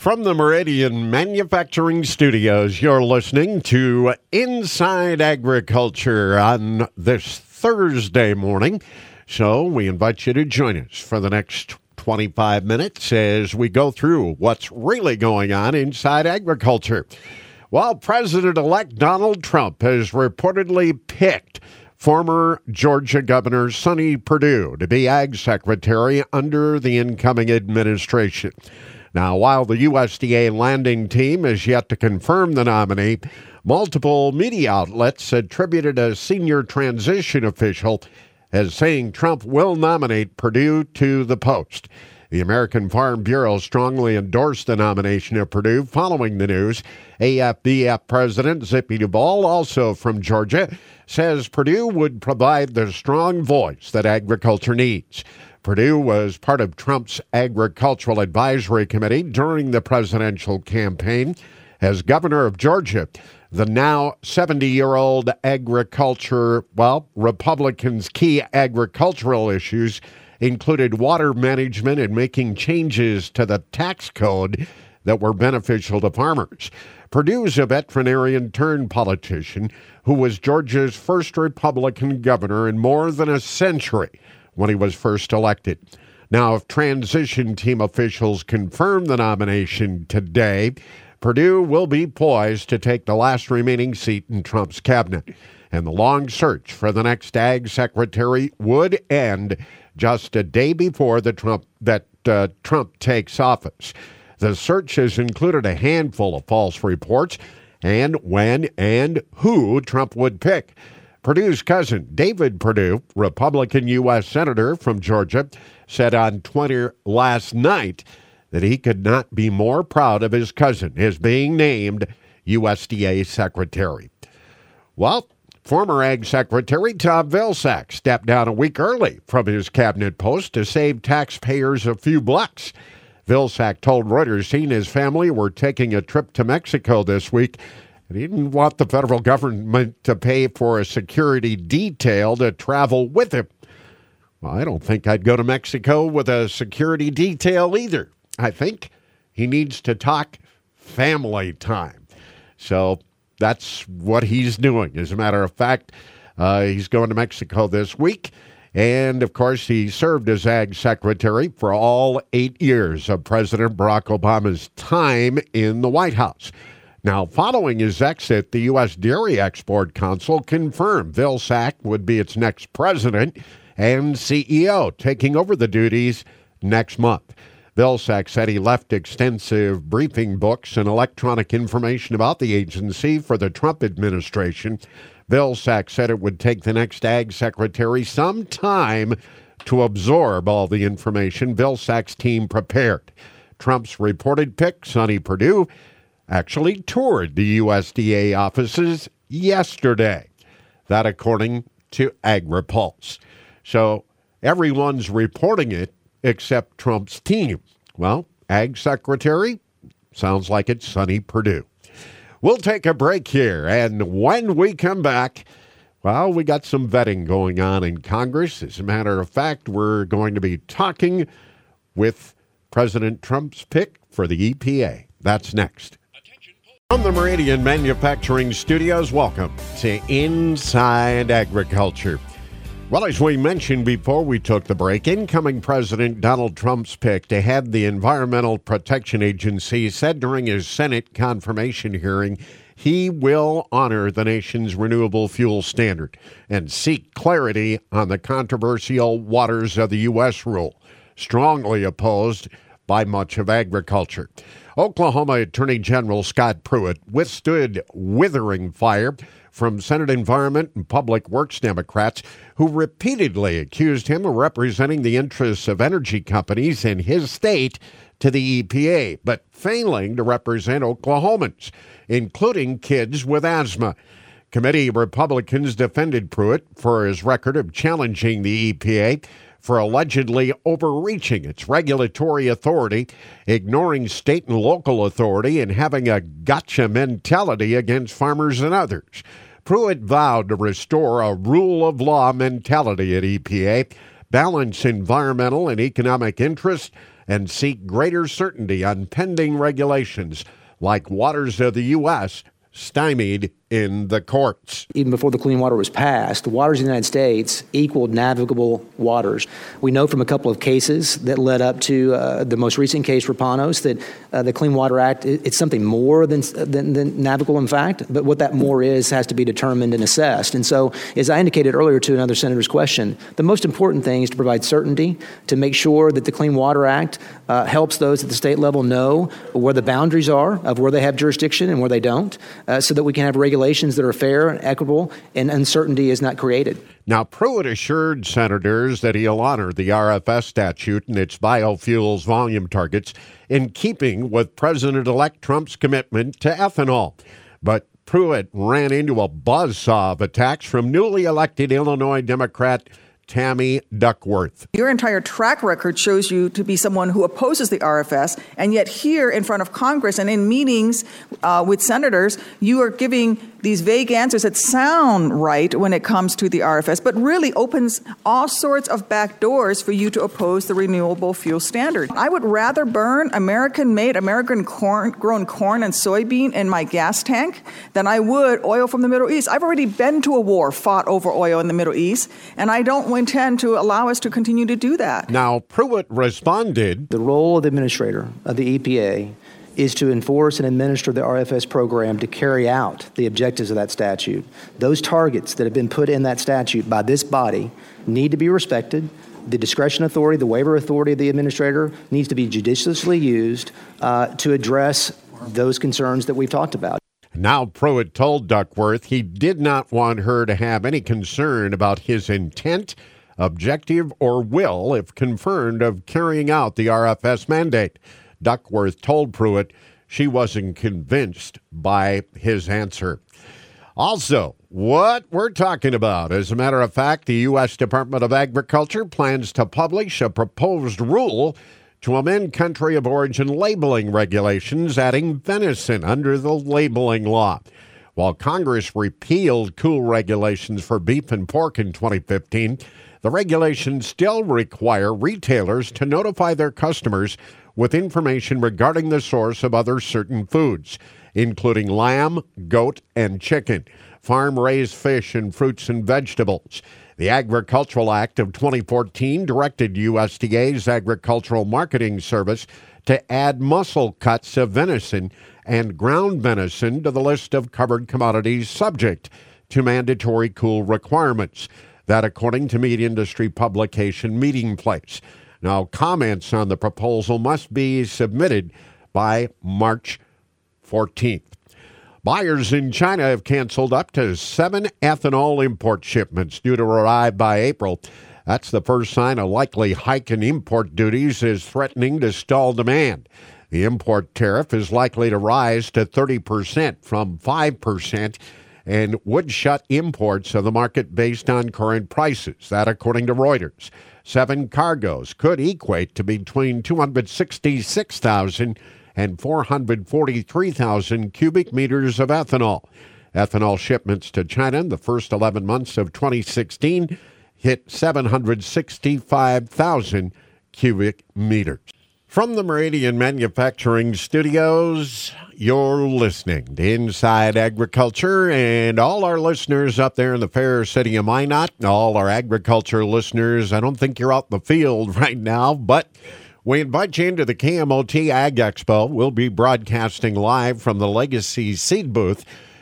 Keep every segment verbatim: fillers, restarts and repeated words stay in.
From the Meridian Manufacturing Studios, you're listening to Inside Agriculture on this Thursday morning. So we invite you to join us for the next twenty-five minutes as we go through what's really going on inside agriculture. Well, President-elect Donald Trump has reportedly picked former Georgia Governor Sonny Perdue to be Ag Secretary under the incoming administration. Now, while the U S D A landing team is yet to confirm the nominee, multiple media outlets attributed a senior transition official as saying Trump will nominate Perdue to the post. The American Farm Bureau strongly endorsed the nomination of Perdue following the news. A F B F President Zippy Duvall, also from Georgia, says Perdue would provide the strong voice that agriculture needs. Perdue was part of Trump's Agricultural Advisory Committee during the presidential campaign. As governor of Georgia, the now seventy-year-old agriculture, well, Republicans' key agricultural issues included water management and making changes to the tax code that were beneficial to farmers. Perdue's a veterinarian turned politician who was Georgia's first Republican governor in more than a century when he was first elected. Now, if transition team officials confirm the nomination today, Perdue will be poised to take the last remaining seat in Trump's cabinet. And the long search for the next Ag Secretary would end just a day before the Trump that uh, Trump takes office. The search has included a handful of false reports and when and who Trump would pick. Perdue's cousin, David Perdue, Republican U S Senator from Georgia, said on Twitter last night that he could not be more proud of his cousin as being named U S D A Secretary. Well, former Ag Secretary Tom Vilsack stepped down a week early from his cabinet post to save taxpayers a few bucks. Vilsack told Reuters he and his family were taking a trip to Mexico this week, and he didn't want the federal government to pay for a security detail to travel with him. Well, I don't think I'd go to Mexico with a security detail either. I think he needs to talk family time. So that's what he's doing. As a matter of fact, uh, he's going to Mexico this week. And, of course, he served as Ag Secretary for all eight years of President Barack Obama's time in the White House. Now, following his exit, the U S Dairy Export Council confirmed Vilsack would be its next president and C E O, taking over the duties next month. Vilsack said he left extensive briefing books and electronic information about the agency for the Trump administration. Vilsack said it would take the next Ag Secretary some time to absorb all the information Vilsack's team prepared. Trump's reported pick, Sonny Perdue, actually toured the U S D A offices yesterday. That according to AgriPulse. So everyone's reporting it except Trump's team. Well, Ag Secretary, sounds like it's Sonny Perdue. We'll take a break here, and when we come back, well, we got some vetting going on in Congress. As a matter of fact, we're going to be talking with President Trump's pick for the E P A. That's next. From the Meridian Manufacturing Studios, welcome to Inside Agriculture. Well, as we mentioned before we took the break, incoming President Donald Trump's pick to head the Environmental Protection Agency said during his Senate confirmation hearing he will honor the nation's renewable fuel standard and seek clarity on the controversial Waters of the U S rule, strongly opposed by much of agriculture. Oklahoma Attorney General Scott Pruitt withstood withering fire from Senate Environment and Public Works Democrats who repeatedly accused him of representing the interests of energy companies in his state to the E P A, but failing to represent Oklahomans, including kids with asthma. Committee Republicans defended Pruitt for his record of challenging the E P A for allegedly overreaching its regulatory authority, ignoring state and local authority, and having a gotcha mentality against farmers and others. Pruitt vowed to restore a rule of law mentality at E P A, balance environmental and economic interests, and seek greater certainty on pending regulations like waters of the U S stymied in the courts. Even before the Clean Water was passed, the waters of the United States equaled navigable waters. We know from a couple of cases that led up to uh, the most recent case, Rapanos, that uh, the Clean Water Act, it, it's something more than, than, than navigable in fact, but what that more is has to be determined and assessed. And so, as I indicated earlier to another senator's question, the most important thing is to provide certainty, to make sure that the Clean Water Act uh, helps those at the state level know where the boundaries are of where they have jurisdiction and where they don't, uh, so that we can have regulations that are fair and equitable and uncertainty is not created. Now, Pruitt assured senators that he'll honor the R F S statute and its biofuels volume targets in keeping with President-elect Trump's commitment to ethanol. But Pruitt ran into a buzzsaw of attacks from newly elected Illinois Democrat Tammy Duckworth. Your entire track record shows you to be someone who opposes the R F S, and yet here in front of Congress and in meetings uh, with senators, you are giving these vague answers that sound right when it comes to the R F S, but really opens all sorts of back doors for you to oppose the renewable fuel standard. I would rather burn American-made, American-grown corn and soybean in my gas tank than I would oil from the Middle East. I've already been to a war fought over oil in the Middle East, and I don't intend to allow us to continue to do that. Now, Pruitt responded. The role of the administrator of the E P A is to enforce and administer the R F S program to carry out the objectives of that statute. Those targets that have been put in that statute by this body need to be respected. The discretion authority, the waiver authority of the administrator needs to be judiciously used uh, to address those concerns that we've talked about. Now, Pruitt told Duckworth he did not want her to have any concern about his intent, objective, or will, if confirmed, of carrying out the R F S mandate. Duckworth told Pruitt she wasn't convinced by his answer. Also, what we're talking about. As a matter of fact, the U S Department of Agriculture plans to publish a proposed rule to amend country of origin labeling regulations, adding venison under the labeling law. While Congress repealed cool regulations for beef and pork in twenty fifteen, the regulations still require retailers to notify their customers with information regarding the source of other certain foods, including lamb, goat, and chicken, farm-raised fish, and fruits and vegetables. The Agricultural Act of twenty fourteen directed U S D A's Agricultural Marketing Service to add muscle cuts of venison and ground venison to the list of covered commodities subject to mandatory cool requirements. That, according to meat industry publication Meeting Place. Now, comments on the proposal must be submitted by March fourteenth. Buyers in China have canceled up to seven ethanol import shipments due to arrive by April. That's the first sign a likely hike in import duties is threatening to stall demand. The import tariff is likely to rise to thirty percent from five percent and would shut imports of the market based on current prices. That, according to Reuters. Seven cargoes could equate to between two hundred sixty-six thousand and four hundred forty-three thousand cubic meters of ethanol. Ethanol shipments to China in the first eleven months of twenty sixteen hit seven hundred sixty-five thousand cubic meters. From the Meridian Manufacturing Studios, you're listening to Inside Agriculture, and all our listeners up there in the fair city of Minot, all our agriculture listeners, I don't think you're out in the field right now, but we invite you into the K M O T Ag Expo. We'll be broadcasting live from the Legacy Seed Booth,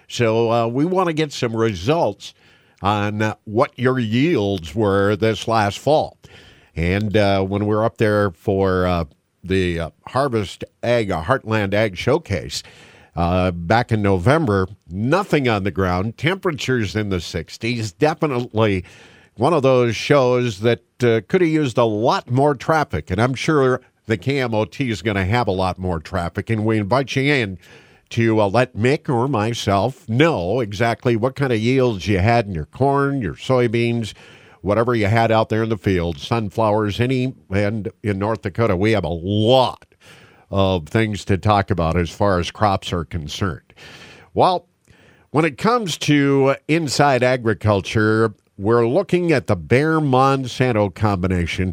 so uh, we want to get some results on uh, what your yields were this last fall. And uh, when we were up there for uh, the uh, Harvest Ag, uh, Heartland Ag Showcase uh, back in November, nothing on the ground, temperatures in the sixties, definitely one of those shows that uh, could have used a lot more traffic, and I'm sure the K M O T is going to have a lot more traffic, and we invite you in to uh, let Mick or myself know exactly what kind of yields you had in your corn, your soybeans, whatever you had out there in the field, sunflowers, any, and in North Dakota, we have a lot of things to talk about as far as crops are concerned. Well, when it comes to Inside Agriculture, we're looking at the Bayer Monsanto combination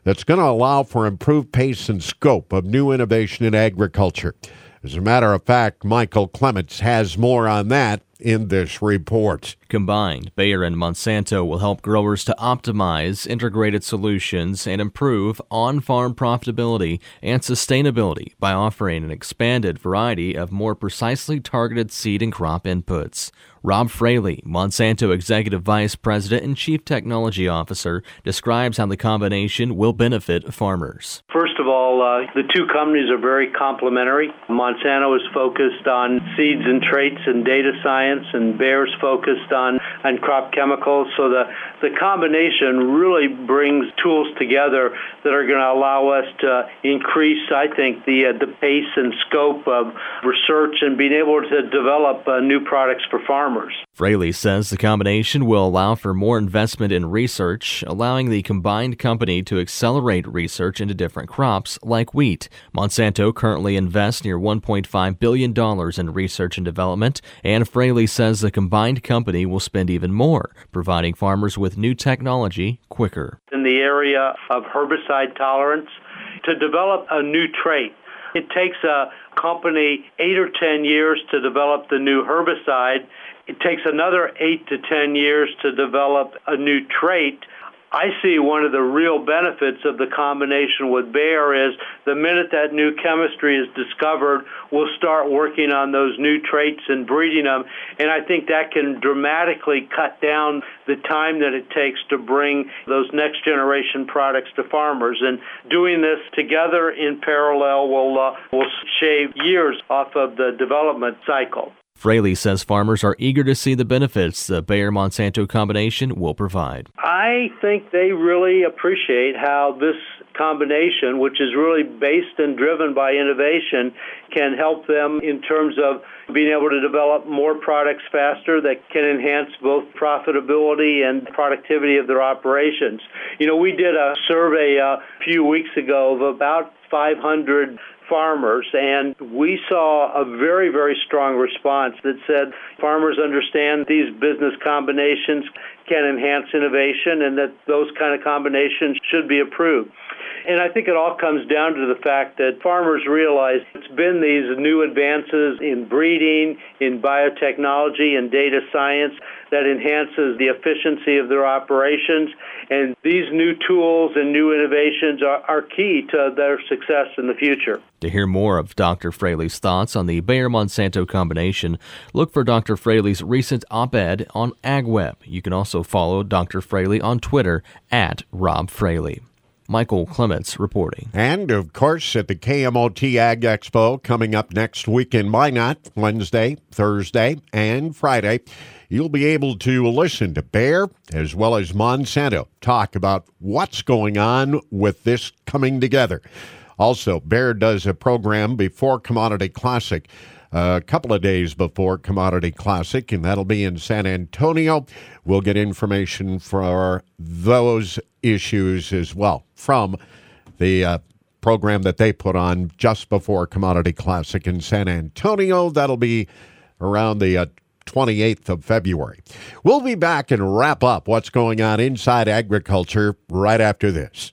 that's going to allow for improved pace and scope of new innovation in agriculture. As a matter of fact, Michael Clements has more on that in this report. Combined, Bayer and Monsanto will help growers to optimize integrated solutions and improve on-farm profitability and sustainability by offering an expanded variety of more precisely targeted seed and crop inputs. Rob Fraley, Monsanto Executive Vice President and Chief Technology Officer, describes how the combination will benefit farmers. First of all, uh, the two companies are very complementary. Monsanto is focused on seeds and traits and data science, and Bayer's focused on, on crop chemicals. So the, the combination really brings tools together that are going to allow us to increase, I think, the, uh, the pace and scope of research and being able to develop uh, new products for farmers. Fraley says the combination will allow for more investment in research, allowing the combined company to accelerate research into different crops like wheat. Monsanto currently invests near one point five billion dollars in research and development, and Fraley says the combined company will spend even more, providing farmers with new technology quicker. In the area of herbicide tolerance, to develop a new trait, it takes a company eight or ten years to develop the new herbicide. It takes another eight to ten years to develop a new trait. I see one of the real benefits of the combination with Bayer is the minute that new chemistry is discovered, we'll start working on those new traits and breeding them. And I think that can dramatically cut down the time that it takes to bring those next generation products to farmers. And doing this together in parallel will, uh, will shave years off of the development cycle. Fraley says farmers are eager to see the benefits the Bayer-Monsanto combination will provide. I think they really appreciate how this combination, which is really based and driven by innovation, can help them in terms of being able to develop more products faster that can enhance both profitability and productivity of their operations. You know, we did a survey a few weeks ago of about five hundred farmers, and we saw a very, very strong response that said farmers understand these business combinations can enhance innovation and that those kind of combinations should be approved. And I think it all comes down to the fact that farmers realize it's been these new advances in breeding, in biotechnology, and data science that enhances the efficiency of their operations. And these new tools and new innovations are, are key to their success in the future. To hear more of Doctor Fraley's thoughts on the Bayer-Monsanto combination, look for Doctor Fraley's recent op-ed on AgWeb. You can also follow Doctor Fraley on Twitter at Rob Fraley. Michael Clements reporting. And, of course, at the K M O T Ag Expo coming up next week in Minot, Wednesday, Thursday, and Friday, you'll be able to listen to Bayer as well as Monsanto talk about what's going on with this coming together. Also, Bayer does a program before Commodity Classic, a couple of days before Commodity Classic, and that'll be in San Antonio. We'll get information for those issues as well from the uh, program that they put on just before Commodity Classic in San Antonio. That'll be around the uh, twenty-eighth of February. We'll be back and wrap up what's going on inside agriculture right after this.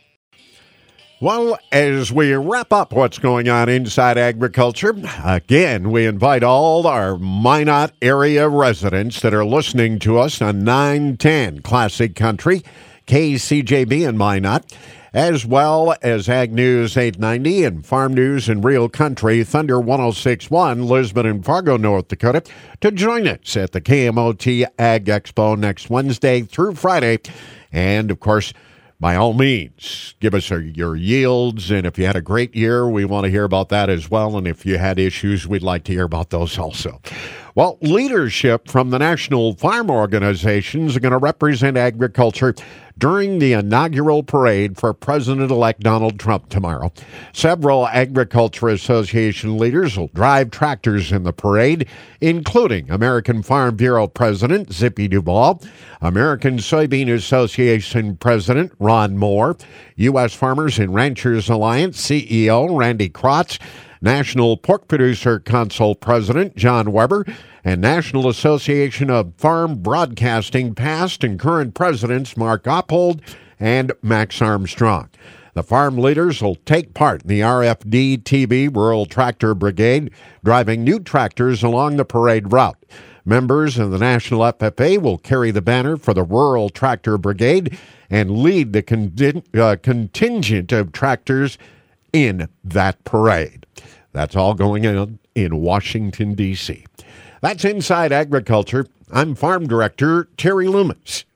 Well, as we wrap up what's going on inside agriculture, again, we invite all our Minot area residents that are listening to us on nine ten Classic Country, K C J B in Minot, as well as Ag News eight ninety and Farm News in Real Country, Thunder one oh six point one, Lisbon and Fargo, North Dakota, to join us at the K M O T Ag Expo next Wednesday through Friday. And, of course, by all means, give us your yields, and if you had a great year, we want to hear about that as well, and if you had issues, we'd like to hear about those also. Well, leadership from the National Farm Organizations are going to represent agriculture during the inaugural parade for President-elect Donald Trump tomorrow. Several Agriculture Association leaders will drive tractors in the parade, including American Farm Bureau President Zippy Duvall, American Soybean Association President Ron Moore, U S Farmers and Ranchers Alliance C E O Randy Krotz, National Pork Producer Council President John Weber, and National Association of Farm Broadcasting past and current presidents Mark Oppold and Max Armstrong. The farm leaders will take part in the R F D T B Rural Tractor Brigade, driving new tractors along the parade route. Members of the National F F A will carry the banner for the Rural Tractor Brigade and lead the con- uh, contingent of tractors in that parade. That's all going on in Washington, D C. That's Inside Agriculture. I'm Farm Director Terry Loomis.